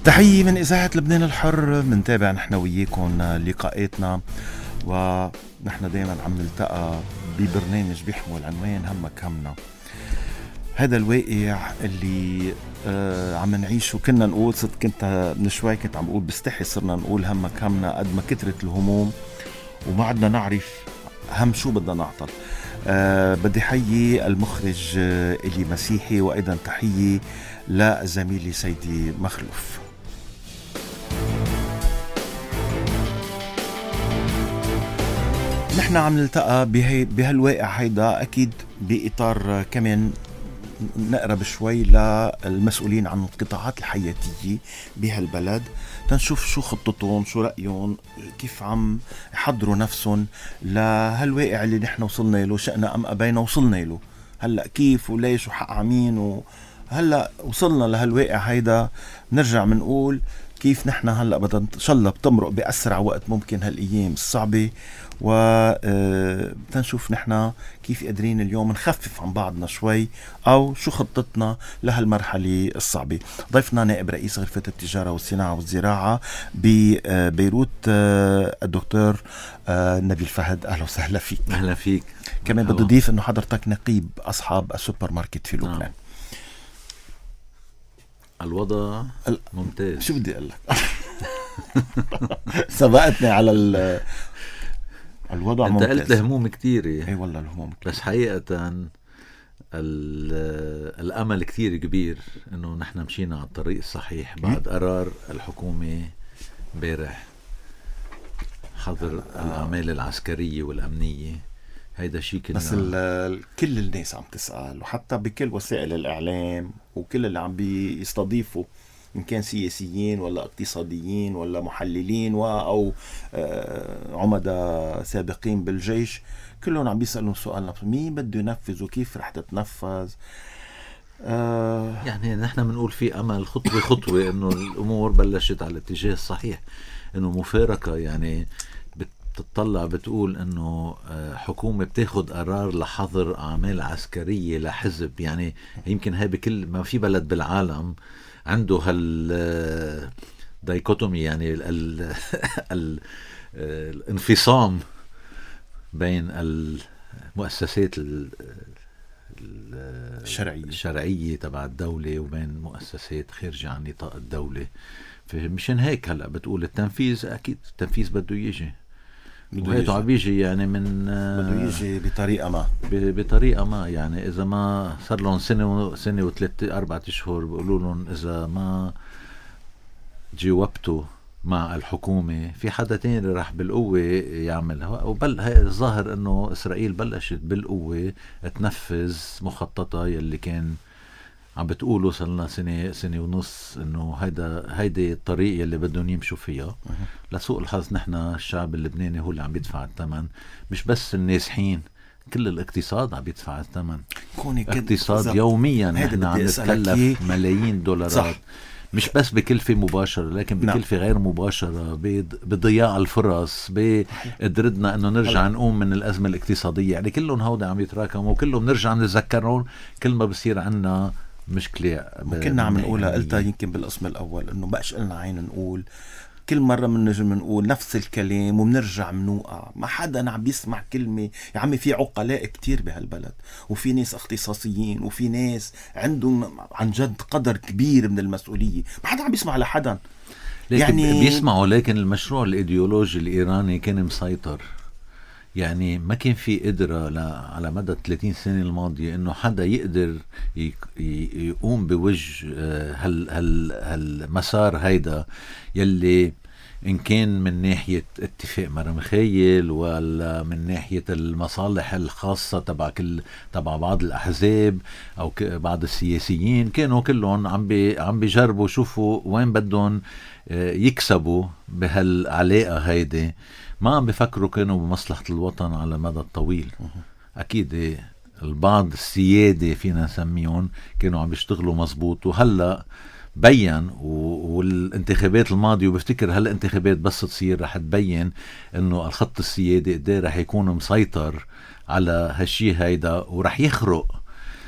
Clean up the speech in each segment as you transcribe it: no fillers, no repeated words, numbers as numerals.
تحية من إذاعة لبنان الحر. منتابع نحن وياكم لقاءاتنا، ونحن دايما عم نلتقى ببرنامج بيحمل عنوان همك همنا. هذا الواقع اللي عم نعيشه، كنا نقول صدق، كنت من شوي كنت عم بقول بستحي صرنا نقول همك همنا قد ما كترت الهموم وما عدنا نعرف هم شو بدنا نعطل. بدي حيي المخرج إلي مسيحي، وأيضا تحية لزميلي سيدي مخلوف. نحن عم نلتقى بهالواقع هيدا، أكيد بإطار كمان نقرب شوي للمسؤولين عن القطاعات الحياتية بهالبلد، تنشوف شو خطتهم، شو رأيهم، كيف عم يحضروا نفسهم لهالواقع اللي نحن وصلنا له، شأنا أم أبينا وصلنا له. هلأ كيف وليش وحق عمين، وهلأ وصلنا لهالواقع هيدا، نرجع منقول كيف نحن هلأ بدنا إن شاء الله بتمرق بأسرع وقت ممكن هالأيام الصعبة، وتنشوف نحن كيف قادرين اليوم نخفف عن بعضنا شوي، أو شو خطتنا لهالمرحلة الصعبة. ضيفنا نائب رئيس غرفة التجارة والصناعة والزراعة ببيروت، الدكتور نبيل فهد. أهلا وسهلا فيك. أهلا فيك. كمان بدي أضيف أنه حضرتك نقيب أصحاب السوبر ماركت في لبنان. الوضع ممتاز. شو بدي أقول لك؟ سبقتني على الوضع انت ممتاز. قلت الهموم كتير. اي والله الهموم كتير. بس حقيقة الأمل كتير كبير إنه نحن مشينا على الطريق الصحيح بعد قرار الحكومة امبارح حظر الأعمال العسكرية والأمنية. هيدا شيء كنا بس كل الناس عم تسأل، وحتى بكل وسائل الإعلام وكل اللي عم بيستضيفوا، إن كان سياسيين ولا اقتصاديين ولا محللين أو عمداء سابقين بالجيش، كلهم عم بيسألوا سؤال مين بده ينفذ وكيف رح تتنفذ. يعني نحن بنقول في أمل خطوة خطوة إنه الأمور بلشت على الاتجاه الصحيح، إنه مفارقة. يعني بتطلع بتقول إنه حكومة بتاخد قرار لحظر أعمال عسكرية لحزب. يعني يمكن هاي بكل ما في بلد بالعالم عنده دايكوتومي، يعني الانفصام بين المؤسسات الشرعية تبع الدولة وبين مؤسسات خارجة عن نطاق الدولة. فمشان هيك هلأ بتقول التنفيذ، أكيد التنفيذ بده يجي، وهيته عم بيجي يعني من بده يجي بطريقة ما يعني إذا ما صار لهم سنة وثلاثة 4 أشهر بيقولوا لهم إذا ما جاوبتوا مع الحكومة في حدا تاني راح بالقوة يعملها. هاي الظاهر إنه إسرائيل بلشت بالقوة تنفذ مخططها يلي كان عم بتقولوا صار سنة ونص إنه هيدا الطريق يلي بدهم يمشوا فيها. لسوء الحظ نحن الشعب اللبناني هو اللي عم بيدفع الثمن، مش بس النازحين، كل الاقتصاد عم بيدفع الثمن. اقتصاد يوميا نحن عم نتكلف ملايين دولارات. صح. مش بس بكلفة مباشرة لكن بكلفة غير مباشرة، بضياع الفرص، بقدرتنا انه نرجع نقوم من الأزمة الاقتصادية. يعني كلهم هودا عم يتراكموا وكلهم نرجع نتذكرهم كل ما بصير عنا مشكلة. كنا عم نقولها، قلتها يمكن بالقسم الأول، إنه بقش لنا عين نقول كل مرة منجم نقول نفس الكلام ومنرجع منوقع. ما حدا عم بيسمع كلمة. يا عمي في عقلاء كتير بهالبلد، وفي ناس اختصاصيين، وفي ناس عندهم عن جد قدر كبير من المسؤولية. ما حدا عم بيسمع لحدا، يعني بيسمعوا. لكن المشروع الإيديولوجي الإيراني كان مسيطر. يعني ما كان في قدرة على مدى 30 سنة الماضية إنه حدا يقدر يقوم بوجه هالمسار هيدا، يلي إن كان من ناحية اتفاق مرمخيل ولا من ناحية المصالح الخاصة تبع بعض الأحزاب أو بعض السياسيين، كانوا كلهم عم بيجربوا شوفوا وين بدهم يكسبوا بهالعلاقة هيدي. ما عم بيفكروا كانوا بمصلحة الوطن على المدى الطويل. أكيد البعض السيادة فينا نسميهم كانوا عم بيشتغلوا مزبوط، وهلأ بيّن والانتخابات الماضية، وبفتكر هالانتخابات بس تصير رح تبين انه الخط السيادي قديه رح يكون مسيطر على هالشي هيدا، ورح يخرق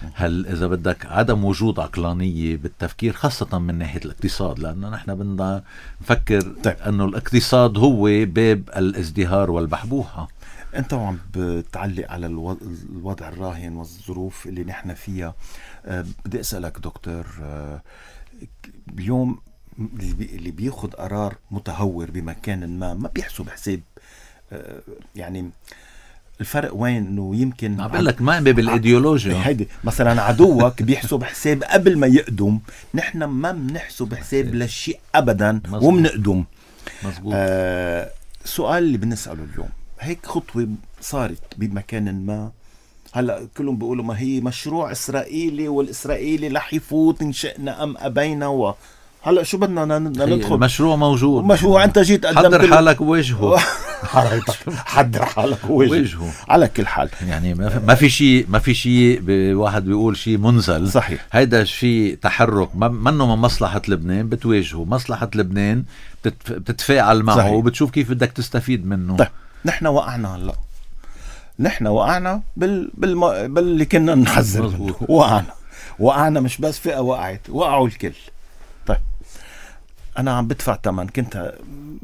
هل إذا بدك عدم وجود عقلانية بالتفكير خاصة من ناحية الاقتصاد، لأنه نحن بدنا نفكر طيب. أنه الاقتصاد هو باب الازدهار والبحبوحة. أنت وعم بتعلق على الوضع الراهن والظروف اللي نحن فيها. بدي أسألك دكتور، اليوم اللي بياخد قرار متهور بمكان ما بيحسب حساب، يعني الفرق وين؟ انه يمكن بقول لك ما بالايديولوجيا. هيدي مثلا عدوك بيحسب حساب قبل ما يقدم، نحن ما بنحسب حساب للشيء ابدا وبنقدم. مظبوط. سؤال اللي بنسأله اليوم، هيك خطوة صارت بمكان ما، هلا كلهم بيقولوا ما هي مشروع اسرائيلي والاسرائيلي رح يفوت ان شئنا ام ابينا، هلا شو بدنا ندخل؟ المشروع موجود، مشروع انت جيت قدمت حضر حالك ووجهه. حضر حالك ووجهه على كل حال. يعني ما في شيء واحد بيقول شيء منزل. صحيح. هيدا شيء تحرك منه من مصلحة لبنان، بتواجهه مصلحة لبنان، بتتفاعل معه. صحيح. وبتشوف كيف بدك تستفيد منه. طيب نحن وقعنا هلا، نحن وقعنا باللي كنا نحذر منه. وقعنا مش بس فئة وقعت، وقعوا الكل. طيب أنا عم بدفع ثمن. كنت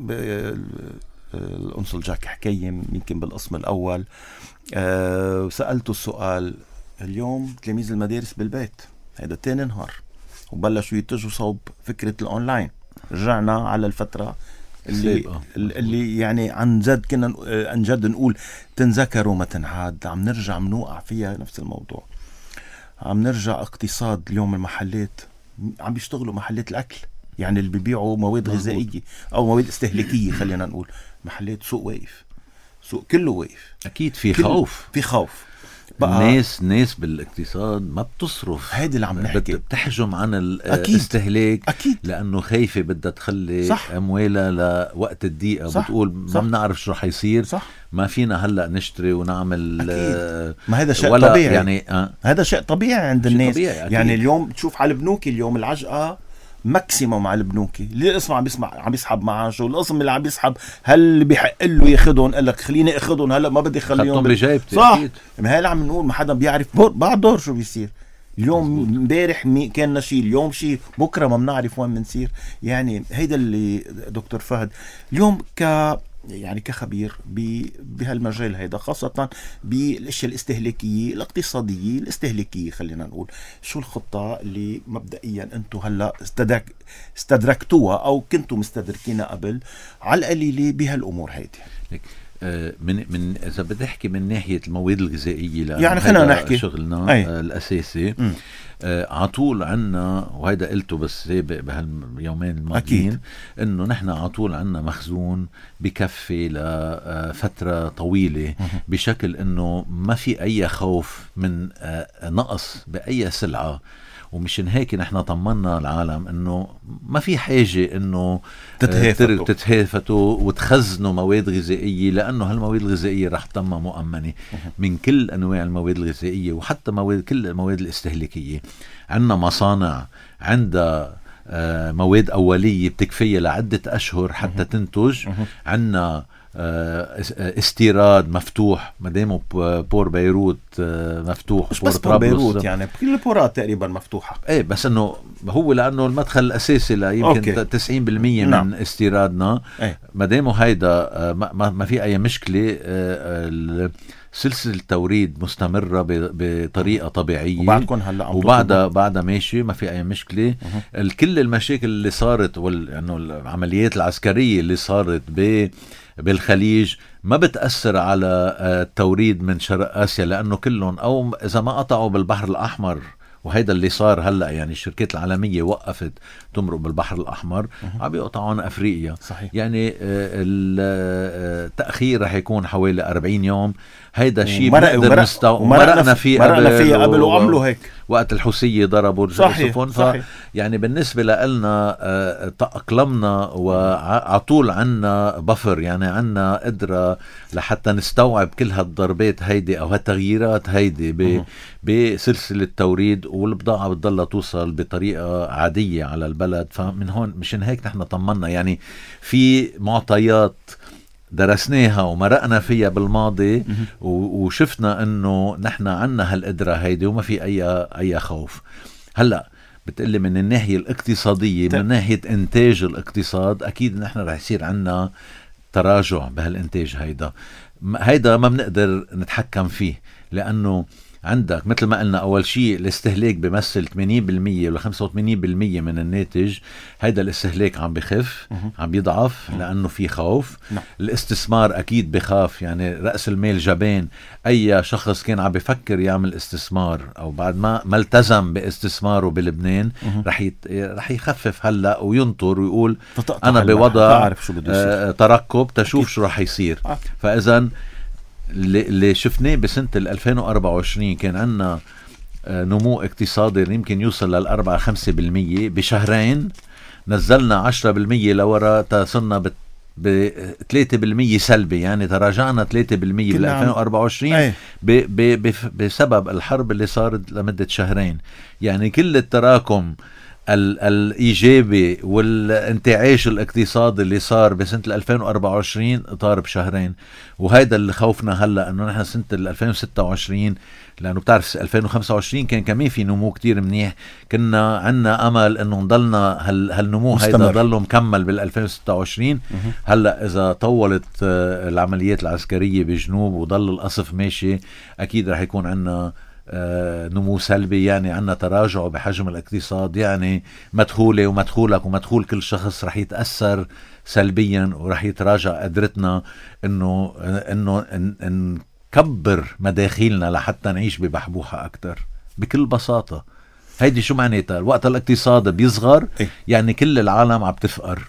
القنصل جاك حكيم يمكن بالقسم الأول، وسألته السؤال، اليوم تلاميذ المدارس بالبيت، هيدا تاني نهار وبلشوا يتجهوا صوب فكرة الأونلاين. رجعنا على الفترة اللي يعني عن جد كنا عن جد نقول تنذكروا ما تنعاد. عم نرجع منوقع فيها نفس الموضوع. عم نرجع اقتصاد. اليوم المحلات عم بيشتغلوا، محلات الأكل يعني اللي بيبيعوا مواد غذائية أو مواد استهلاكية، خلينا نقول محلات، سوق واقف، سوق كله واقف. أكيد في خوف، في خوف. ناس بالاقتصاد ما بتصرف. هيدي اللي عم نحكي، بتحجم عن الاستهلاك. أكيد. لأنه خايفة بدها تخلي أموالها لوقت الضيقة. بتقول ما بنعرف شو رح يصير. صح. ما فينا هلأ نشتري ونعمل. ما هذا شيء طبيعي يعني. هذا شيء طبيعي عند الناس. طبيعي. يعني اليوم تشوف على البنوك اليوم العجقة ماكسيموم على البنوكي. اللي القسم عم يسحب معاشه، والقسم اللي عم يسحب هل بيحق له ياخذهم؟ قال لك خليني اخذهم هلا، ما بدي خليهم بجيبتي. صح. ما هي عم نقول ما حدا بيعرف بعد دور شو بيصير. اليوم امبارح كان نشيل، اليوم شيء، بكره ما بنعرف وين بنصير. يعني هيدا اللي دكتور فهد اليوم يعني كخبير بهالمجال هيدا، خاصة بالاشياء الاستهلاكية الاقتصادية الاستهلاكية، خلينا نقول شو الخطة اللي مبدئيا انتم هلا استدركتوها او كنتم مستدركينها قبل على القليلة بهالامور هيدي؟ من اذا بدي احكي من ناحية المواد الغذائية، يعني خلينا نحكي شغلنا الاساسي. عطول عنا، وهيدا قلته بس سابق بهاليومين الماضيين، انه نحن عطول عنا مخزون بكفي لفترة طويلة، بشكل انه ما في اي خوف من نقص باي سلعة. ومشان هيك نحن طمنا العالم انه ما في حاجة انه تتهافتوا وتخزنوا مواد غذائية، لانه هالمواد الغذائية رح تتم مؤمنة من كل انواع المواد الغذائية، وحتى كل المواد الاستهلاكية. عندنا مصانع عندها مواد أولية بتكفيها لعدة أشهر حتى تنتج. عندنا استيراد مفتوح، مدامه بور بيروت مفتوح، مش بس بور بيروت، يعني كل البورات تقريبا مفتوحة. ايه، بس انه هو لانه المدخل الاساسي يمكن 90% من استيرادنا. مدامه هيدا ما في اي مشكلة. سلسلة التوريد مستمرة بطريقة طبيعية، وبعدها ماشي، ما في أي مشكلة. كل المشاكل اللي صارت يعني العمليات العسكرية اللي صارت بالخليج ما بتأثر على التوريد من شرق آسيا، لأنه كلهم أو إذا ما قطعوا بالبحر الأحمر، وهيدا اللي صار هلأ. يعني الشركات العالمية وقفت تمرق بالبحر الأحمر، عم يقطعون أفريقيا. صحيح. يعني التأخير رح يكون حوالي 40 يوم. هيدا شيء مرقنا فيه قبل وعملوا هيك وقت الحوثية ضربوا السفن. يعني بالنسبة لنا تأقلمنا، وعطول عنا بفر، يعني عنا قدرة لحتى نستوعب كل هالضربات هيدي أو هالتغييرات هيدي بسلسلة التوريد، والبضاعة بتضلها توصل بطريقة عادية على البلد. فمن هون مشان هيك نحن طمنا. يعني في معطيات درسناها ومرقنا فيها بالماضي وشفنا انه نحن عنا هالقدرة هيدي وما في اي خوف. هلأ بتقلي من الناحية الاقتصادية، من ناحية انتاج الاقتصاد اكيد نحن رح يصير عنا تراجع بهالانتاج. هيدا ما بنقدر نتحكم فيه، لانه عندك مثل ما قلنا أول شيء الاستهلاك بيمثل 80% ولا 85% من الناتج. هيدا الاستهلاك عم بخف، عم بيضعف لأنه في خوف. الاستثمار أكيد بخاف، يعني رأس المال جبان. أي شخص كان عم بفكر يعمل استثمار أو بعد ما التزم باستثماره بلبنان رح يخفف هلأ وينطر ويقول أنا بوضع ترقب تشوف شو رح يصير. فإذا اللي شفناه بسنة 2024 كان عنا نمو اقتصادي يمكن يوصل لل4-5%. بشهرين نزلنا 10% لورا، تصلنا ب3% سلبي، يعني تراجعنا 3% بال 2024 بسبب الحرب اللي صارت لمدة شهرين. يعني كل التراكم الإيجابي والانتعاش الاقتصادي اللي صار بسنة 2024 طار بشهرين. وهذا اللي خوفنا هلأ، انه نحن سنة 2026، لانه بتعرف 2025 كان كمان في نمو كتير منيح، كنا عنا امل انه نضلنا هالنمو هيدا ضله مكمل بال 2026. هلأ اذا طولت العمليات العسكرية بجنوب وضل القصف ماشي اكيد رح يكون عنا نمو سلبي، يعني عنا تراجع بحجم الاقتصاد، يعني مدخولي ومدخولك ومدخول كل شخص رح يتأثر سلبيا ورح يتراجع قدرتنا انه نكبر مداخيلنا لحتى نعيش ببحبوحة اكتر. بكل بساطة هيدي شو معناتها؟ وقت الاقتصاد بيصغر يعني كل العالم عم تفقر.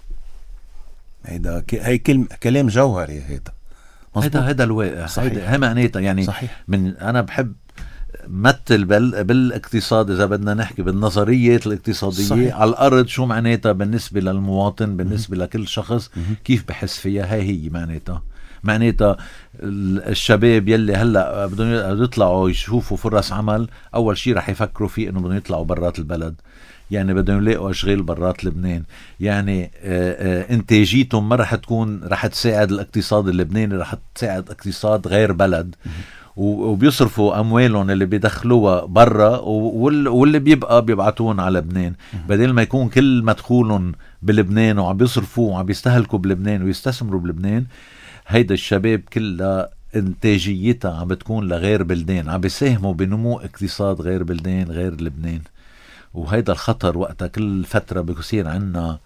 هي كلام جوهري هيدا الواقع. هي معناتها يعني صحيح. انا بحب مثل بالاقتصاد إذا بدنا نحكي بالنظريات الاقتصادية صحيح. على الأرض شو معناتها بالنسبة للمواطن، بالنسبة لكل شخص كيف بحس فيها. هي معناتها الشباب يلي هلأ بدهم يطلعوا يشوفوا فرص عمل، أول شيء رح يفكروا فيه إنه بدهم يطلعوا برات البلد، يعني بدهم يلاقوا أشغال برات لبنان. يعني إنتاجيتهم ما رح تساعد الاقتصاد اللبناني، رح تساعد اقتصاد غير بلد. وبيصرفوا أموالهم اللي بيدخلوها برا واللي بيبعتون على لبنان، بدل ما يكون كل مدخولهم بلبنان وعم بيصرفوه وعم بيستهلكوا بلبنان ويستثمروا بلبنان. هيدا الشباب كلها انتاجيتها عم بتكون لغير بلدان، عم بيساهموا بنمو اقتصاد غير بلدان غير لبنان. وهيدا الخطر وقتها كل فترة بيصير عنا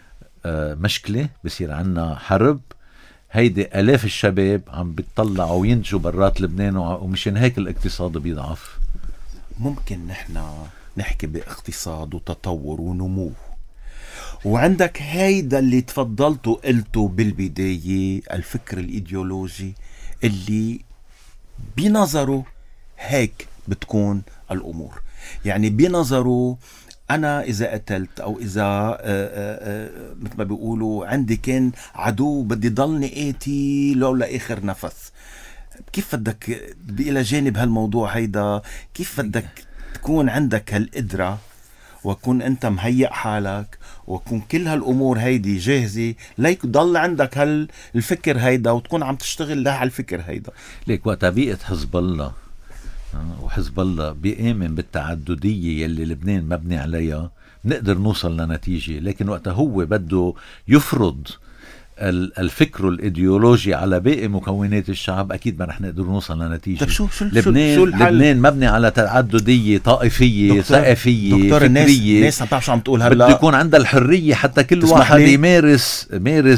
مشكلة، بيصير عنا حرب، هيدي آلاف الشباب عم بيطلعوا وينتجوا برات لبنان، ومشان هيك الاقتصاد بيضعف. ممكن نحن نحكي باقتصاد وتطور ونمو، وعندك هيدا اللي تفضلتوا قلتوا بالبداية، الفكر الإيديولوجي اللي بنظره هيك بتكون الأمور. يعني بنظره أنا إذا قتلت أو إذا مثل ما بيقولوا عندي كان عدو بدي ضلني قاتي لولا آخر نفس. كيف بدك إلى جانب هالموضوع هيدا، كيف بدك تكون عندك هالقدرة وكون أنت مهيئ حالك وكون كل هالأمور هيدي جاهزة ليك ضل عندك هالفكر هيدا وتكون عم تشتغل له على الفكر هيدا؟ ليك وقت بيئة حزب الله، وحزب الله بيآمن بالتعددية يلي لبنان مبني عليها، نقدر نوصل لنتيجة. لكن وقتها هو بده يفرض الفكر الإيديولوجي على باقي مكونات الشعب، أكيد ما رح نقدر نوصل لنتيجة. لبنان مبني على تعددية طائفية ثقافية فكرية. الناس عم تعرف شو عم تقول هلا، بده يكون عندها الحرية حتى كل واحد يمارس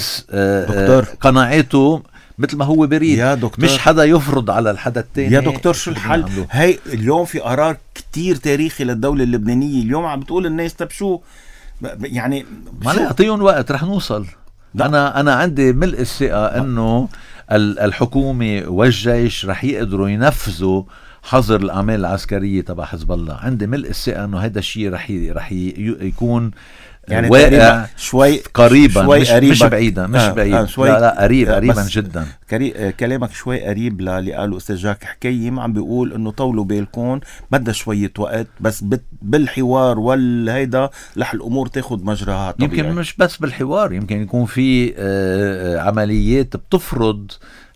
قناعاته مثل ما هو بريد، مش حدا يفرض على الحدا التاني. يا دكتور شو الحل؟ هاي اليوم في قرار كتير تاريخي للدولة اللبنانية، اليوم عم بتقول الناس طب شو يعني ما نعطيهم وقت رح نوصل. أنا عندي ملء الثقة أنه الحكومة والجيش رح يقدروا ينفذوا حظر الأعمال العسكرية تبع حزب الله. عندي ملء الثقة أنه هذا الشيء رح يكون يعني واقع شوي قريبا، شوي مش بعيدا، مش بعيد، لا قريب، قريبا جدا. كلامك شوي قريب للي قاله أستاذ جاك حكيم، عم بيقول انه طولوا بالكون، بدها شوية وقت، بس بالحوار والهيدا رح الامور تاخد مجراها طبيعي. يمكن مش بس بالحوار، يمكن يكون في عمليات بتفرض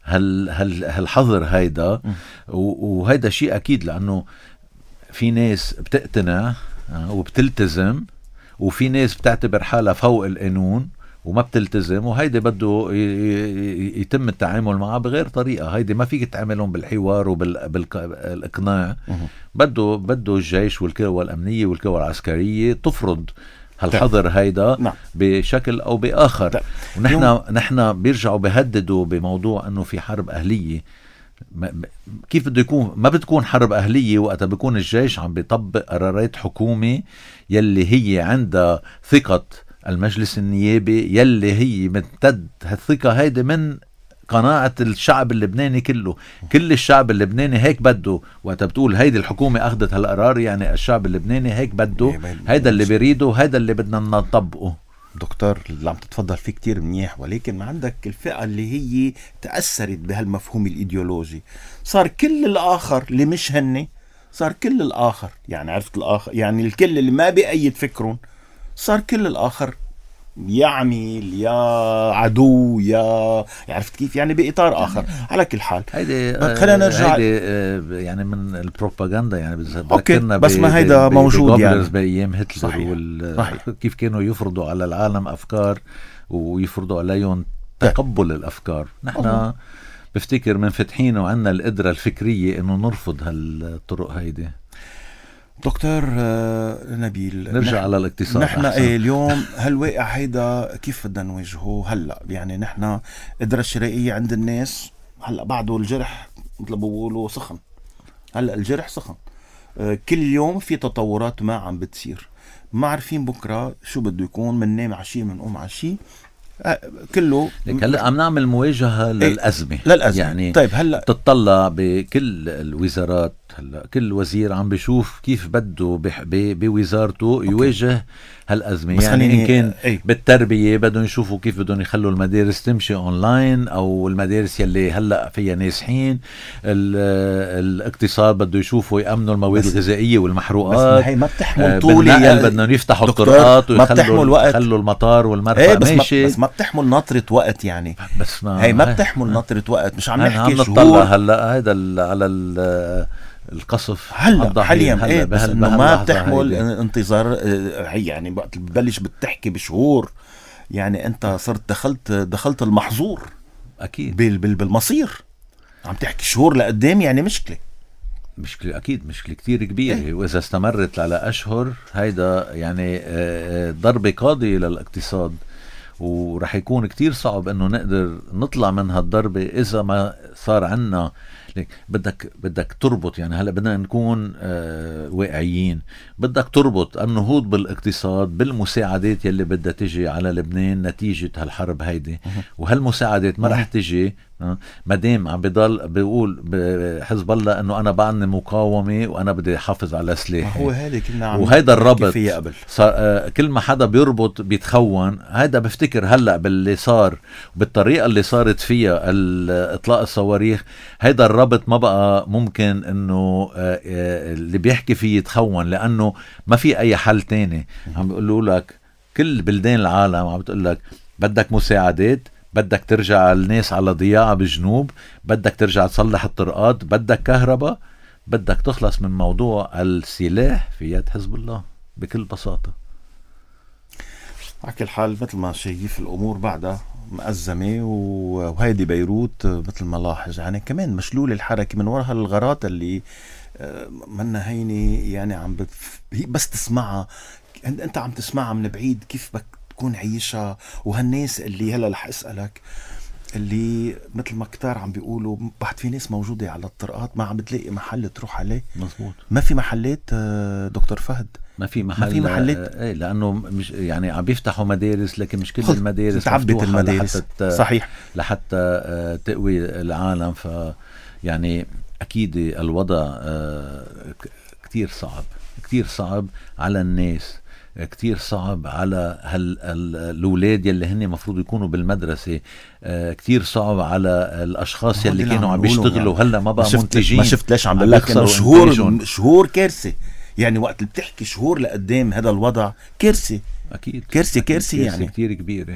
هالحظر هيدا، وهيدا شيء اكيد، لانه في ناس بتقتنع وبتلتزم، وفي ناس بتعتبر حالها فوق القانون وما بتلتزم، وهيدي بده يتم التعامل معها بغير طريقة. هيدي ما فيك تعاملهم بالحوار وبالإقناع. بده الجيش والقوى الأمنية والقوى العسكرية تفرض هالحظر هيدا بشكل أو بآخر. ونحن بيرجعوا بيهددوا بموضوع أنه في حرب أهلية. كيف بده يكون؟ ما بتكون حرب أهلية وقتها بيكون الجيش عم بيطبق قرارات حكومة يلي هي عندها ثقة المجلس النيابي، يلي هي ممتد هالثقة هيدي من قناعة الشعب اللبناني كله. كل الشعب اللبناني هيك بده. وقتها بتقول هيدي الحكومة أخذت هالقرار، يعني الشعب اللبناني هيك بده، هيدا اللي بيريده، هيدا اللي بدنا نطبقه. دكتور اللي عم تتفضل فيه كتير منيح، ولكن ما عندك الفئة اللي هي تأثرت بهالمفهوم الإيديولوجي. صار كل الآخر اللي مش هني، صار كل الآخر، يعني عرفت الآخر، يعني الكل اللي ما بأيد فكرهم، صار كل الآخر يعمل يا عدو يا عرفت كيف، يعني بإطار آخر. على كل حال خلينا نرجع. يعني من البروباغندا، يعني بذكرنا بس ما هيدا موجود يعني بأيام هتلر كيف كانوا يفرضوا على العالم أفكار ويفرضوا عليهم تقبل الأفكار. نحن بفتكر منفتحين وعنا القدرة الفكرية إنه نرفض هالطرق هيدي. دكتور نبيل، نرجع على الاقتصاد. نحن اليوم هالواقع هيدا كيف بدنا نواجهه هلا؟ يعني نحن القدرة الشرائية عند الناس هلا بعده الجرح مثل ما بقولوا سخن. هلا الجرح سخن، كل يوم في تطورات ما عم بتصير، ما عارفين بكره شو بده يكون، من نام عشي من قوم عشي، كله هلا عم نعمل مواجهة للأزمة. يعني طيب هلا تطلع بكل الوزارات، هلا كل وزير عم بيشوف كيف بده بوزارته يواجه هالأزمة. يعني إن كان بالتربية بدهم يشوفوا كيف بدهم يخلوا المدارس تمشي أونلاين، أو المدارس يلي هلأ فيها ناسحين. الاقتصاد بده يشوفوا يأمنوا المواد الغذائية والمحروقات. بس هي ما بتحمل طولي، بدهم يفتحوا الطرقات ويخلوا المطار والمرفأ ماشي. بس ما بتحمل ناطرة وقت، يعني بس هي ما بتحمل ناطرة وقت. مش عم نحكي شهور هلأ هيدا على القصف هلا حاليا بس انه ما بتحمل انتظار. يعني وقت ببلش بتحكي بشهور، يعني انت صرت دخلت المحظور اكيد بالمصير. عم تحكي شهور لقدام، يعني مشكلة اكيد مشكلة كتير كبيرة. واذا استمرت على اشهر هيدا يعني ضربة قاضية للاقتصاد، ورح يكون كتير صعب انه نقدر نطلع من هالضربة اذا ما صار عنا. بدك تربط، يعني هلا بدنا نكون واقعيين. بدك تربط النهوض بالاقتصاد بالمساعدات يلي بدها تجي على لبنان نتيجة هالحرب هيدي. وهالمساعدات ما رح تجي مادام عم بضل بيقول حزب الله انه انا بعدني مقاومة وانا بدي احافظ على سلاحي. هو هذا كنا عم وهيدا الربط قبل. كل ما حدا بيربط بيتخون. هيدا بفتكر هلا باللي صار بالطريقة اللي صارت فيها اطلاق الصواريخ، هيدا الربط ما بقى ممكن انه اللي بيحكي فيه يتخون، لانه ما في اي حل تاني. عم بيقولوا لك كل بلدان العالم عم بتقول لك بدك مساعدات، بدك ترجع الناس على ضياعة بجنوب، بدك ترجع تصلح الطرقات، بدك كهرباء، بدك تخلص من موضوع السلاح في يد حزب الله بكل بساطة. على كل حال مثل ما شايف الأمور بعدها مأزمة، وهيدي بيروت مثل ما لاحظ يعني كمان مشلول الحركة من وراء الغارات اللي منا هيني. يعني بس تسمعها انت عم تسمعها من بعيد كيف بدك تكون عيشها. وهالناس اللي هلا رح اسألك، اللي مثل ما كتار عم بيقولوا بعد في ناس موجودة على الطرقات ما عم بتلاقي محل تروح عليه. مظبوط، ما في محلات دكتور فهد، ما في محلات. لانه مش يعني عم بيفتحوا مدارس، لكن مش كل المدارس تعبت المدارس صحيح لحتى تقوي العالم. ف يعني أكيد الوضع كتير صعب على الناس، كتير صعب على الأولاد يلي هن مفروض يكونوا بالمدرسة، كتير صعب على الأشخاص يلي كانوا عم بيشتغلوا هلا ما بقى منتجين. ما شفت ليش عم بقول لك إنه شهور كارثة، يعني وقت اللي بتحكي شهور لقدام هذا الوضع كارثة، أكيد كارثة يعني كتير كبيرة.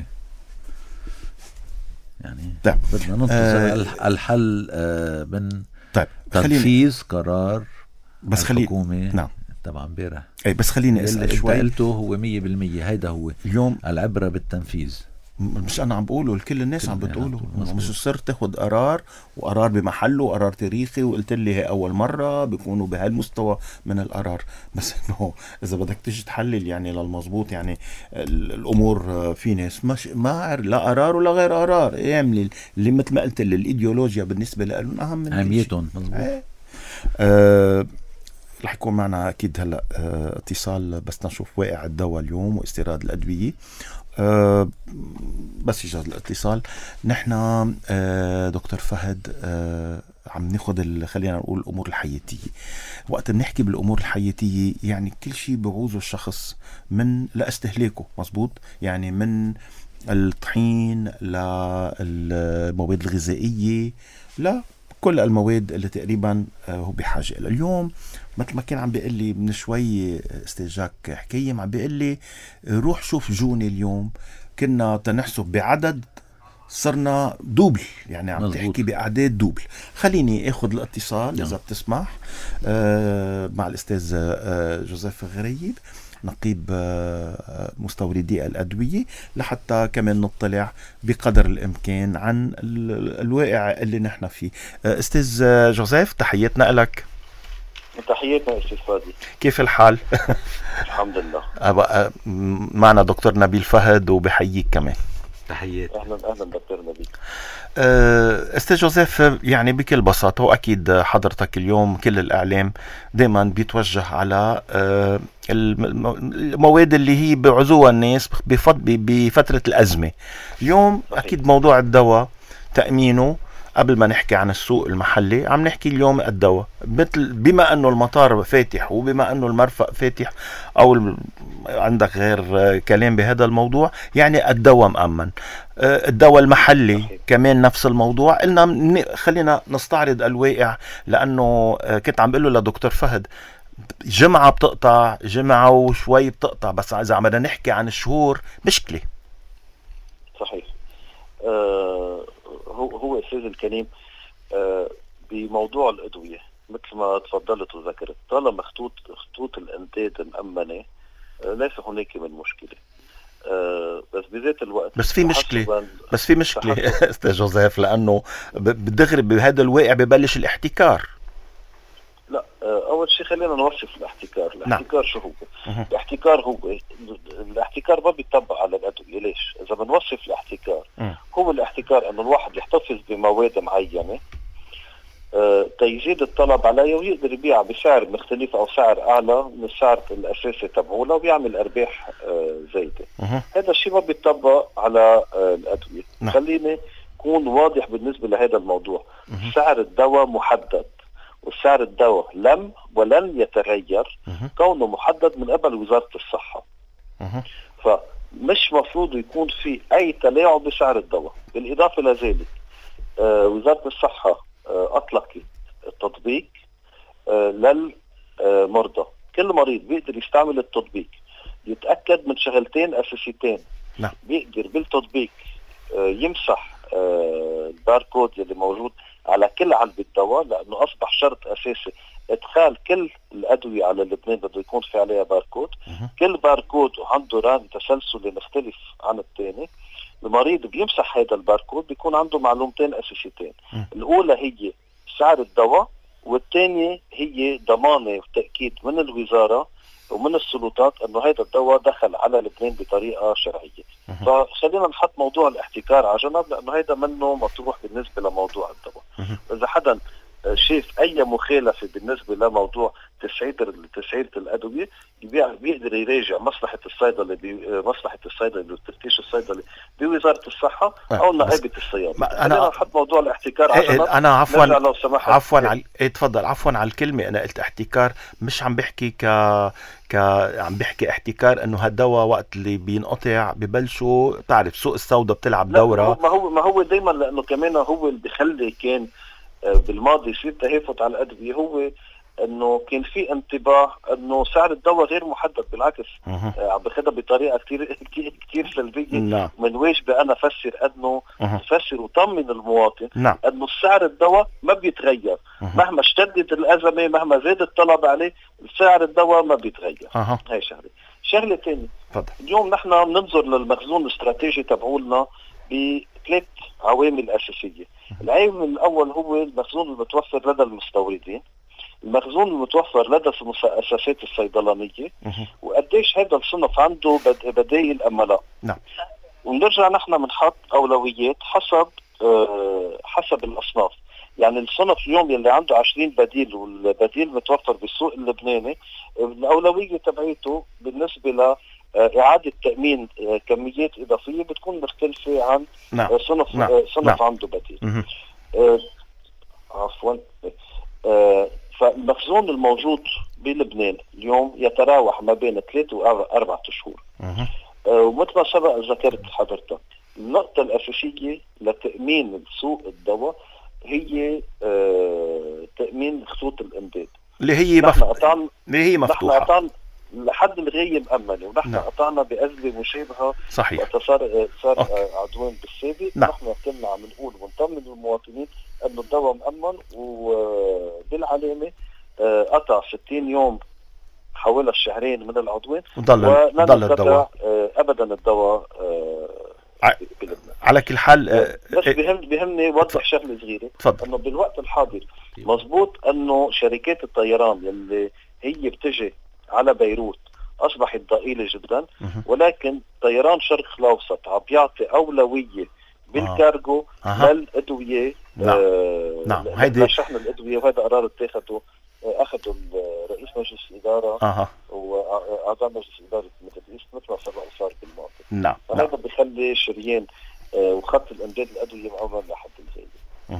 يعني طيب. بدنا ننتظر الحل من تنفيذ قرار الحكومة. نعم طبعا امبارح. اي بس خليني اسال شوي. قلته هو 100%، هيدا هو اليوم العبرة بالتنفيذ. مش انا عم بقوله، الكل الناس عم بتقوله، مش صرت تاخد قرار وقرار بمحله وقرار تاريخي، وقلت لي هي اول مرة بيكونوا بهالمستوى من القرار. بس انه اذا بدك تيجي تحلل يعني للمزبوط، يعني الامور في ناس ما عارف لا قرار ولا غير قرار، يعمل اللي مثل ما قلت لي الايديولوجيا بالنسبة لهم اهم من اهميتهم. مزبوط. رح يكون معنا أكيد هلأ اتصال، بس نشوف واقع الدواء اليوم واستيراد الأدوية. بس يجاز الاتصال. نحن دكتور فهد عم ناخد خلينا نقول الأمور الحياتية. وقت بنحكي بالأمور الحياتية يعني كل شيء بيعوزه الشخص من لاستهلاكه، مزبوط، يعني من الطحين للمواد الغذائية لا كل المواد اللي تقريبا هو بحاجة إلى. اليوم مثل ما كان عم بيقول لي من شوي أستاذ جاك حكيم، عم بيقول لي روح شوف جوني اليوم كنا تنحسب بعدد صرنا دوبل، يعني عم تحكي بأعداد دوبل. خليني اخذ الاتصال إذا بتسمح مع الأستاذ جوزيف غريب نقيب مستوردي الأدوية، لحتى كمان نطلع بقدر الإمكان عن الواقع اللي نحن فيه. أستاذ جوزيف تحياتنا لك. تحياتنا أستاذ فادي، كيف الحال؟ الحمد لله. معنا دكتور نبيل فهد وبحييك كمان. تحيات. أهلا دكتور نبيل. أستاذ جوزيف، يعني بكل بساطة وأكيد حضرتك اليوم كل الإعلام دائما بيتوجه على المواد اللي هي بعزوها الناس بفترة الأزمة. اليوم أكيد موضوع الدواء تأمينه، قبل ما نحكي عن السوق المحلي عم نحكي اليوم الدواء، مثل بما أنه المطار فاتح وبما أنه المرفأ فاتح أو عندك غير كلام بهذا الموضوع، يعني الدواء مأمن. الدواء المحلي كمان نفس الموضوع. قلنا خلينا نستعرض الواقع، لأنه كنت عم بقوله لدكتور فهد جمعة بتقطع، جمعة وشوي بتقطع، بس إذا عم بدنا نحكي عن الشهور مشكلة. صحيح. هو أستاذ الكريم، بموضوع الأدوية مثل ما تفضلت وذكرت، طالما خطوط الإمداد مأمنة ليس هناك من مشكلة. بس بذات الوقت بس في مشكلة أستاذ جوزيف، لأنه بالدغري بهذا الواقع ببلش الاحتكار. لا، أول شيء خلينا نوصف الاحتكار. الاحتكار شو هو؟ الاحتكار ما بيطبق على الأدوية. ليش؟ إذا بنوصف الاحتكار، هو الاحتكار أنه الواحد يحتفظ بمواد معينة تيزيد الطلب عليها ويقدر يبيعها بسعر مختلف أو سعر أعلى من السعر الأساسي تبعه ويعمل أرباح زايدة. هذا الشيء ما بيطبق على الأدوية. خليني يكون واضح بالنسبة لهذا الموضوع. سعر الدواء محدد، وسعر الدواء لم ولن يتغير، كونه محدد من قبل وزارة الصحة. فمش مفروض يكون في أي تلاعب بسعر الدواء. بالإضافة لذلك وزارة الصحة أطلقت التطبيق للمرضى. كل مريض بيقدر يستعمل التطبيق، يتأكد من شغلتين أساسيتين. بيقدر بالتطبيق يمسح الباركود اللي موجود على كل علبة دواء، لأنه أصبح شرط أساسي إدخال كل الأدوية على اللبنان بده يكون في عليها باركود. كل باركود وعنده رقم تسلسلي مختلف عن الثاني. المريض بيمسح هذا الباركود بيكون عنده معلومتين أساسيتين. الأولى هي سعر الدواء، والثانية هي ضمانة وتأكيد من الوزارة ومن السلطات أنه هذا الدواء دخل على لبنان بطريقة شرعية. فخلينا نحط موضوع الاحتكار على جنب، لأنه هذا منه مطروح بالنسبة لموضوع الدواء. إذا حدا شاف اي مخالفه بالنسبه لموضوع تسعيره الادويه بيقدر يراجع مصلحه الصيدلي والتفتيش الصيدلي بوزاره الصحه او نائبه الصيادله. انا نحط موضوع الاحتكار انا عفوا على تفضل. عفوا على الكلمه، انا قلت احتكار، مش عم بحكي عم بحكي احتكار انه هالدواء وقت اللي بينقطع ببلشوا تعرف سوق السوداء بتلعب دوره. ما هو دائما لانه كمان هو اللي بيخلي كان بالماضي يصير تهافت على الادويه، هو انه كان في انطباع انه سعر الدواء غير محدد. بالعكس عم باخذها بطريقه كثير سلبيه. نعم. من واجبي انا افسر انه افسر وطمن المواطن. نعم. انه سعر الدواء ما بيتغير مهما اشتدت الازمه، مهما زاد الطلب عليه، سعر الدواء ما بيتغير. هاي شغله ثانيه. اليوم نحن بننظر للمخزون الاستراتيجي تبعولنا بثلاث عوامل اساسيه. العامل الاول هو المخزون المتوفر لدى المستوردين، المخزون المتوفر لدى المؤسسات الصيدلانيه، وقديش هذا الصنف عنده بدائل ام لا. نعم. ونرجع نحن بنحط اولويات حسب الاصناف. يعني الصنف اليوم يلي عنده 20 بديل والبديل متوفر بالسوق اللبناني، الاولويه تبعيته بالنسبه ل إعادة تأمين كميات إضافية بتكون مختلفة عن صنف عنده بديل. عفوا. فالمخزون الموجود بلبنان اليوم يتراوح ما بين 3 و4 شهور. ومثل ما سبق ذكرت حضرتك، النقطة الأساسية لتأمين سوق الدواء هي تأمين خطوط الإمداد اللي هي مفتوحة. نحن لحد الغاية مأمنة، ونحن قطعنا بأزمة مشابهة. صحيح. صار عدوان بالسابق. نحن كنا عم نقول ونطمن المواطنين أنه الدواء مأمن، وبالعلامة قطع 60 يوم حوالي الشهرين من العدوان، وضل الدواء أبدا الدواء على كل حال. بس بهمني وضح شغله صغيره، انه بالوقت الحاضر مزبوط انه شركات الطيران يلي هي بتجي على بيروت اصبحت ضئيله جدا، ولكن طيران شرق الاوسط عم بيعطي اولويه بالكارغو للادويه. نعم. لشحن الادويه، وهذا قرار اتخذه رئيس مجلس الاداره واعضاء مجلس اداره ميدل ايست مثل ما صار بالماضي. نعم. فهذا بيخلي شريان وخط الامداد الادويه مؤمن لحد الغايه.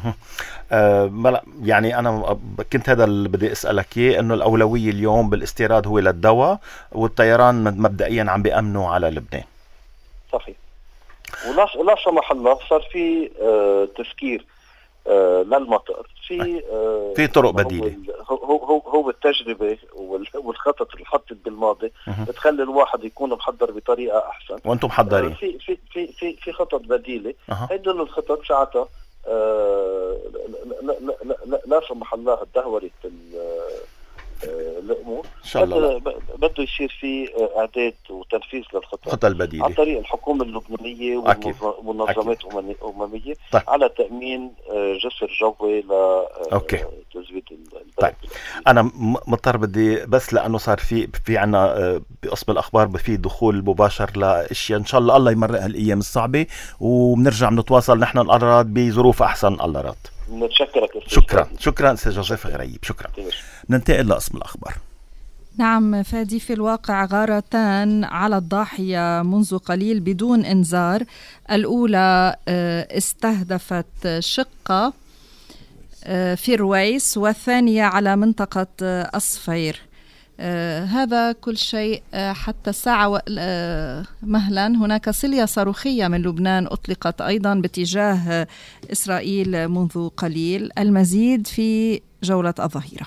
يعني أنا كنت هذا اللي بدي أسألك إياه، إنه الأولوية اليوم بالاستيراد هو للدواء، والطيران مبدئيا عم بيأمنوا على لبنان. صحيح. ولا سمح الله صار في تسكير للمطار في طرق بديلة. هو التجربة والخطط اللي حطت بالماضي بتخلي الواحد يكون محضر بطريقة أحسن. وأنتم محضرين في خطط بديلة. هيدول الخطط ساعتها لا سمح الله ادهورت الامور ان شاء الله بده يصير في اعداد وتنفيذ للخطط البديله عن طريق الحكومه اللبنانيه والمنظمات الامميه. طيب. على تامين جسر جوي لتزويد البلد. طيب. انا مضطر بدي بس لانه صار في عنا بقسم الاخبار في دخول مباشر لاشياء ان شاء الله يمرق هالايام الصعبه، وبنرجع بنتواصل نحن الاراد بظروف احسن الله راد. نتشكرك. شكرا استاذ جوزيف غريب. شكرا. ننتقل لقسم الاخبار. نعم فادي، في الواقع غارتان على الضاحية منذ قليل بدون إنذار. الأولى استهدفت شقة في الرويس، والثانية على منطقة أصفير. هذا كل شيء حتى الساعة مهلا. هناك صلية صاروخية من لبنان أطلقت أيضا باتجاه إسرائيل منذ قليل. المزيد في جولة الظهيرة.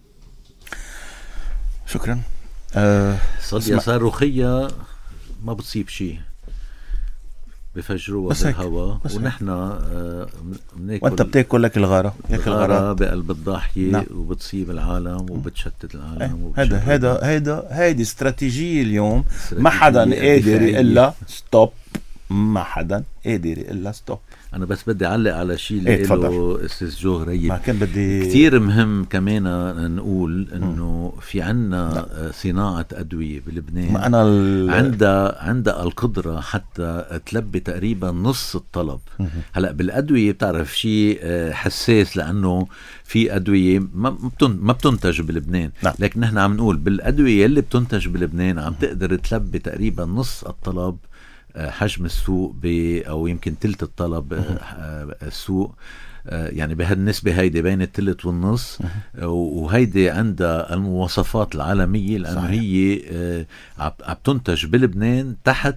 شكرا. صلية صاروخية ما بتصيب شيء، بفجروها بالهواء، ونحن وانت بتاكل لك الغارة بقلب الضاحية. نعم. وبتصيب العالم وبتشتت العالم. هيدي استراتيجية اليوم. ما حدا قادر إلا ستوب ما حدا قادر إلا ستوب. أنا بس بدي أعلق على شيء اللي قاله أستاذ جو غريب. ما كان بدي كتير مهم كمان نقول إنه في عنا صناعة أدوية بلبنان ما أنا عندها القدرة حتى تلبي تقريبا نص الطلب. هلأ بالأدوية بتعرف شيء حساس لأنه في أدوية ما بتنتج بلبنان. لكن نحن عم نقول بالأدوية اللي بتنتج بلبنان عم تقدر تلبي تقريبا نص الطلب حجم السوق أو يمكن تلت الطلب السوق، يعني بهالنسبة هيدي بين التلت والنص. وهيدي عندها المواصفات العالمية لأنه صحيح. هي عم تنتج بلبنان تحت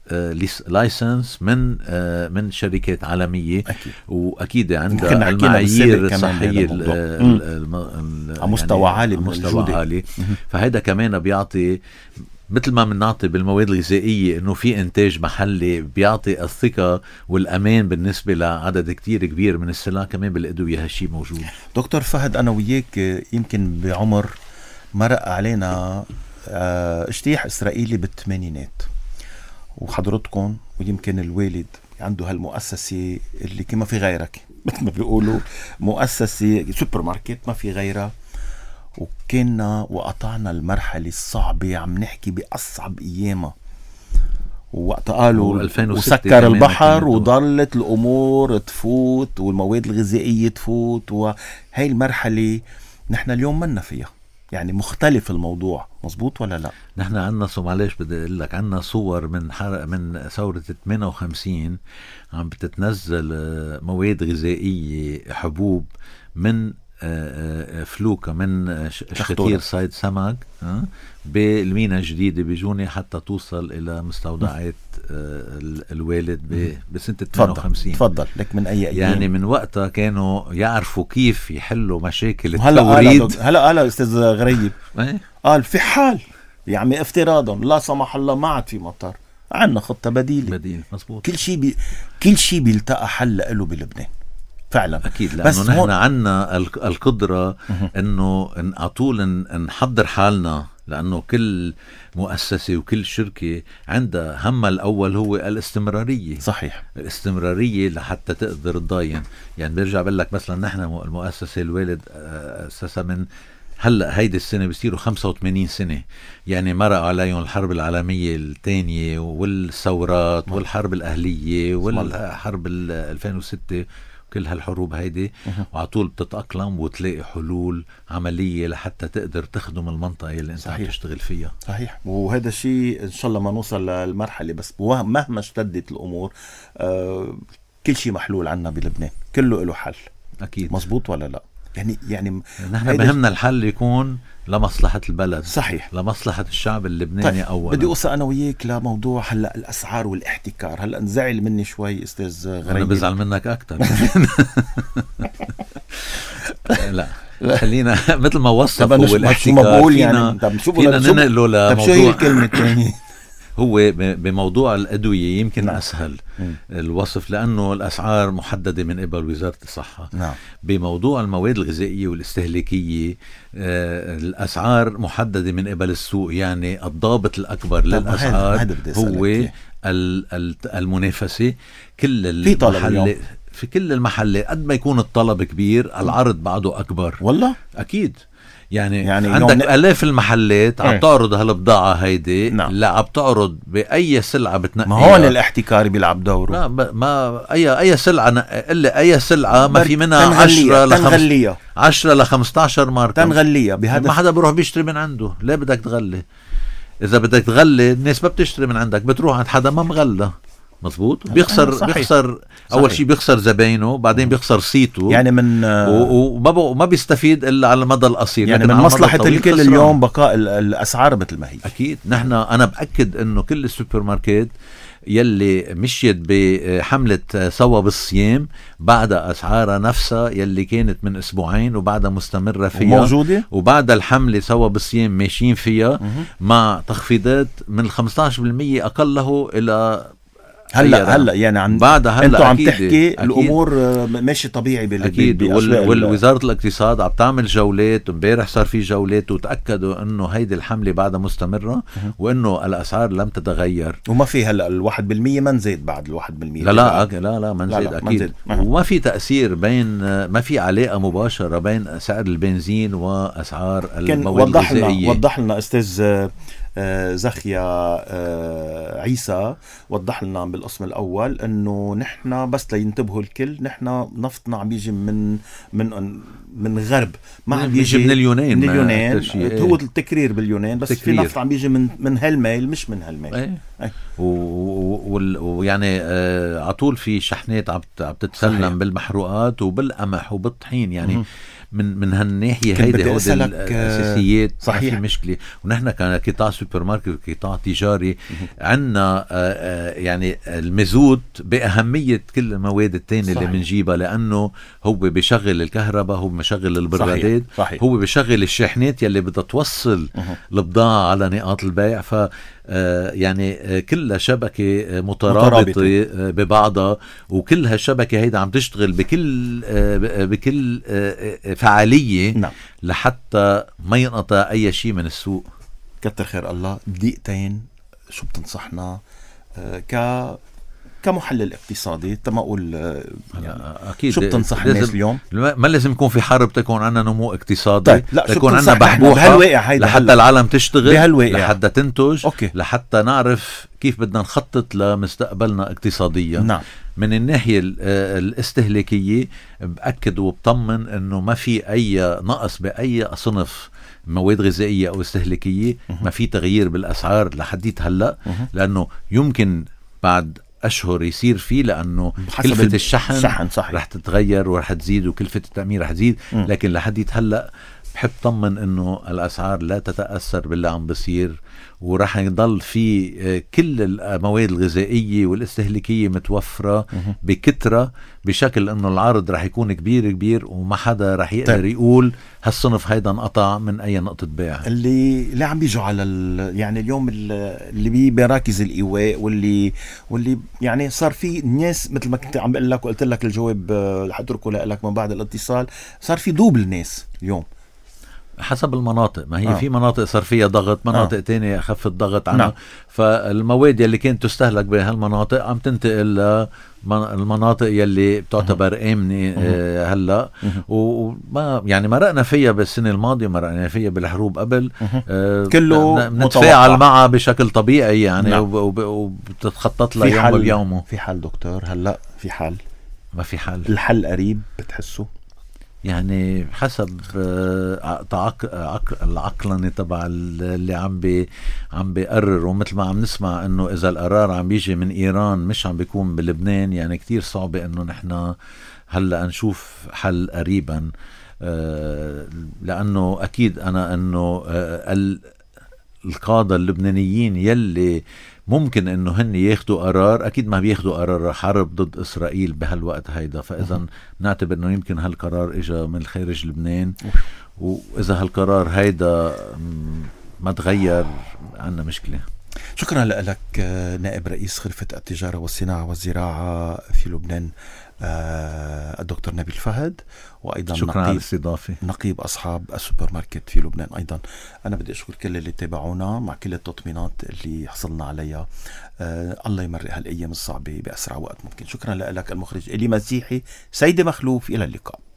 لايسنس من شركات عالمية. أكيد. وأكيد عندها المعايير الصحية على مستوى عالي من مستوى عالي. فهيدا كمان بيعطي مثل ما بنعطي بالمواد الغذائية إنه في إنتاج محلي بيعطي الثقة والأمان بالنسبة لعدد كتير كبير من السلع. كمان بالأدوية هالشي موجود. دكتور فهد، أنا وياك يمكن بعمر مرق علينا اجتياح إسرائيلي بالثمانينات، وحضرتكم ويمكن الوالد عنده هالمؤسسة اللي كما في غيرك مثل ما بيقولوا مؤسسة سوبر ماركت ما في غيرها. وكنا وقطعنا المرحلة الصعبة، عم نحكي بأصعب أيامها، ووقت قالوا وسكر البحر وضلت الأمور تفوت والمواد الغذائية تفوت، وهي المرحلة نحن اليوم منا فيها. يعني مختلف الموضوع، مزبوط ولا لا؟ نحن عنا معلش بدي اقول لك عنا صور من ثورة 58 عم بتتنزل مواد غذائية حبوب من فلوكة من شخير صيد سمك بالمينا الجديدة بجوني حتى توصل إلى مستودعات الوالد بسنة 58. تفضل لك من أي أيام؟ يعني من وقتها كانوا يعرفوا كيف يحلوا مشاكل التوريد. هلا قال أستاذ غريب قال في حال يعني افتراضا لا سمح الله ما عاد في مطر، عنا خطة بديل. مظبوط. كل شيء بيلتقى حل له بلبنان فعلا. أكيد، لأنه نحن عنا القدرة أنه أطول نحضر حالنا، لأنه كل مؤسسة وكل شركة عندها همها الأول هو الاستمرارية. صحيح، الاستمرارية لحتى تقدر تضاين. يعني برجع بقول لك مثلا نحن المؤسسة الوالد أساسا من هلأ هيدي السنة بيصيروا 85 سنة. يعني مرق عليهم الحرب العالمية الثانية والثورات والحرب الأهلية والحرب 2006 كل هالحروب هيدي، وعطول بتتأقلم وتلاقي حلول عملية لحتى تقدر تخدم المنطقة اللي انت عم تشتغل فيها. صحيح. وهذا الشيء ان شاء الله ما نوصل للمرحلة، بس مهما اشتدت الامور كل شيء محلول عنا بلبنان، كله له حل. اكيد. مزبوط ولا لا؟ يعني نحن بهمنا الحل يكون لمصلحة البلد. صحيح، لمصلحة الشعب اللبناني. طيب. أولا بدي أوصل أنا وياك لموضوع هلأ الأسعار والاحتكار. هلأ نزعل مني شوي أستاذ غريب. أنا بزعل منك أكتر. لا خلينا مثل ما وصف هو الاحتكار فينا ننقله لموضوع. طب شو هي الكلمة الثانية؟ هو بموضوع الأدوية يمكن أسهل الوصف لأنه الأسعار محددة من قبل وزارة الصحة. بموضوع المواد الغذائية والاستهلاكية الأسعار محددة من قبل السوق. يعني الضابط الأكبر للأسعار هو المنافسة. في كل المحلات قد ما يكون الطلب كبير العرض بعده أكبر. والله أكيد. يعني عندك آلاف المحلات عم تعرض هالبضاعة هيدي. لا عم تعرض بأي سلعة بتنقيها. ما هون الاحتكار بيلعب دوره. لا ما أي سلعة إلا أي سلعة ما في منها 10 ل 15 ماركة تنغلية بهذا. ما حدا بيروح بيشتري من عنده. ليه بدك تغلي؟ إذا بدك تغلي الناس ما بتشتري من عندك، بتروح عند حدا ما مغلى. مظبوط. بيخسر أول شيء بيخسر زباينه، بعدين بيخسر صيته. يعني من وما بيستفيد إلا على المدى القصير. يعني من مصلحة الكل اليوم بقاء الأسعار مثل ما هي. أكيد. أنا بأكد إنه كل السوبر ماركت يلي مشيت بحملة سوا بالصيام بعد أسعارها نفسها يلي كانت من أسبوعين وبعدها مستمرة فيها موجودة، وبعد الحملة سوا بالصيام ماشيين فيها مع تخفيضات من 15% أقله إلى هلا يعني عم بعدها انتوا عم تحكي الامور ماشي طبيعي اكيد. والوزاره الاقتصاد عم تعمل جولات، امبارح صار في جولات وتاكدوا انه هيدي الحمله بعدها مستمره وانه الاسعار لم تتغير، وما في هلا 1% ما نزيد بعد 1%. لا ما نزيد اكيد. وما في تاثير بين، ما في علاقه مباشره بين سعر البنزين واسعار المواد الغذائيه. وضح لنا استاذ زخيا عيسى، وضح لنا بالقسم الأول أنه نحن بس لينتبهوا الكل، نحن نفطنا عم بيجي من غرب، ما عم بيجي من اليونان هو التكرير باليونان، بس في نفط عم بيجي من هالميل مش من هالميل. ويعني عطول في شحنات عم تتسلم بالمحروقات وبالقمح وبالطحين، يعني من هالناحية هيدي الأساسيات صحيح. في مشكلة. ونحن كقطاع سوبر ماركت وقطاع تجاري عنا يعني المزود بأهمية كل المواد التانية اللي منجيبها، لأنه هو بيشغل الكهرباء، هو بيشغل البرادات، هو بيشغل الشاحنات يلي بدها توصل البضاعة على نقاط البيع. ف يعني كلها شبكة مترابطة ببعضها، وكل هالشبكة هيدا عم تشتغل بكل فعالية. نعم. لحتى ما ينقطع أي شيء من السوق. كتر خير الله. دقيقتين شو بتنصحنا كمحلل اقتصادي تما اقول يعني اكيد شو بتنصح الناس اليوم؟ ما لازم يكون في حرب تكون عندنا نمو اقتصادي. طيب تكون عندنا بحبوحه لحتى العالم تشتغل، لحتى تنتج، لحتى نعرف كيف بدنا نخطط لمستقبلنا اقتصاديا. نعم. من الناحية الاستهلاكية بأكد وبطمن انه ما في اي نقص بأي صنف مواد غذائية او استهلاكية، ما في تغيير بالاسعار لحديت هلا، لانه يمكن بعد أشهر يصير فيه، لأنه كلفة الشحن رح تتغير ورح تزيد، وكلفة التأمين رح تزيد. لكن لحد هلأ بحب طمن أنه الأسعار لا تتأثر باللي عم بصير، ورح يضل في كل المواد الغذائية والاستهلاكية متوفرة بكترة، بشكل أنه العرض رح يكون كبير وما حدا رح يقدر يقول هالصنف هيدا انقطع من أي نقطة بيع. اللي عم بيجوا على يعني اليوم اللي بمراكز الإيواء واللي يعني صار في ناس مثل ما كنت عم بقول لك وقلت لك الجواب رح اتركه لك من بعد الاتصال، صار في دوب الناس اليوم حسب المناطق. ما هي في مناطق صار فيها ضغط، مناطق تانية خف الضغط عنها. فالمواد يلي كانت تستهلك بهالمناطق عم تنتقل للمناطق يلي بتعتبر آمنة هلا. وما يعني مرقنا فيها بالسنة الماضية، مرقنا فيها بالحروب قبل، كله نتفاعل معها بشكل طبيعي يعني. وبتتخطط لها يوم بيومه. في حال دكتور هلا في حال؟ ما في حال. الحل قريب بتحسه؟ يعني حسب العقلنة تبع اللي عم بيقرر. ومثل ما عم نسمع انه اذا القرار عم بيجي من ايران مش عم بيكون بلبنان، يعني كتير صعبة انه نحن هلا نشوف حل قريبا. لانه اكيد انا انه القادة اللبنانيين يلي ممكن انه هن ياخدوا قرار، اكيد ما بياخدوا قرار حرب ضد اسرائيل بهالوقت هيدا. فاذا نعتبر انه يمكن هالقرار اجا من خارج لبنان، واذا هالقرار هيدا ما تغير عنا مشكلة. شكرا لك نائب رئيس غرفة التجارة والصناعة والزراعة في لبنان الدكتور نبيل فهد، وأيضا شكرا على الاستضافة، نقيب أصحاب السوبر ماركت في لبنان. أيضا أنا بدي أشكر كل اللي تابعونا مع كل التطمينات اللي حصلنا عليها. الله يمرق هالأيام الصعبة بأسرع وقت ممكن. شكرا لك المخرج إلي مسيحي، سيدي مخلوف، إلى اللقاء.